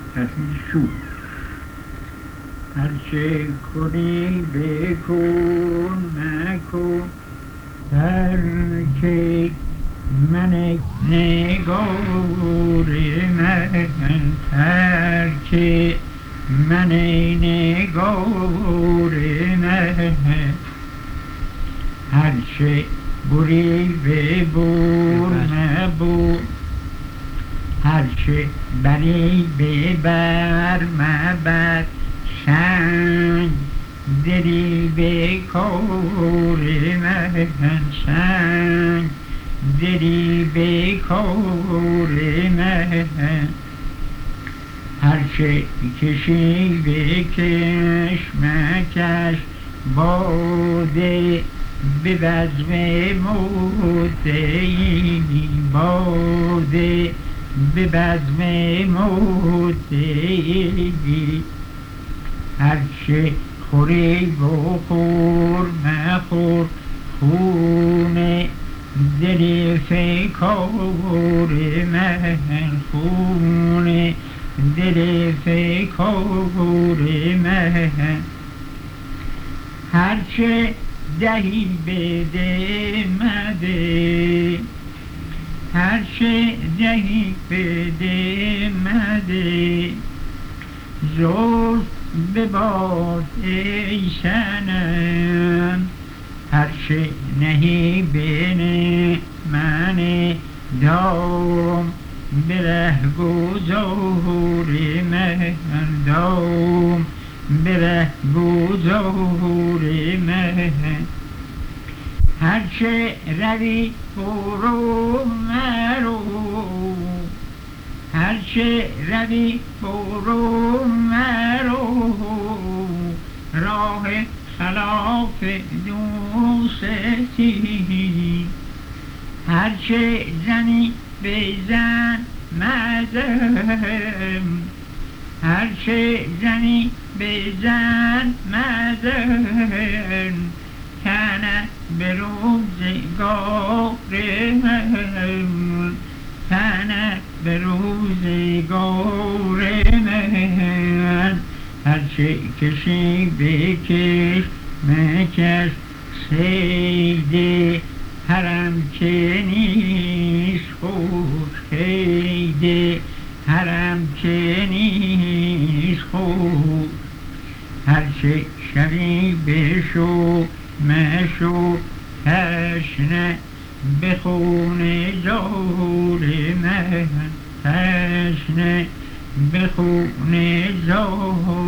شو هرچه کنی بکن نکن هرچه من نگار من هرچه من نگار من هرچه بری ببر مبر هرچه بری ببر مبر سنگ دلی به کار من سنگ دلی به کار من هرچه کشی بکش مکش باده به بزم مدعی باده به بزم مدعی هرچه خوری بخور مخور خون دل فکار من خون دل فکار من هرچه دهی بده مده هرچه دهی بده مده زلف بباد ای صنم هرچه نهی بینه من دام بره گذار من دام بره گذار من هرچه روی برو مرو هرچه روی برو مرو راه خلاف دوستی هرچه زنی بزن مزم هرچه زنی بزن مزن تنه به روزگار من تنه به روزگار من هرچه کشی بکش مکش صید حرم که نیست خوش صید حرم که نیست خوش هرچه شوی بشو مشو تشنه به خون زار من تشنه به خون زار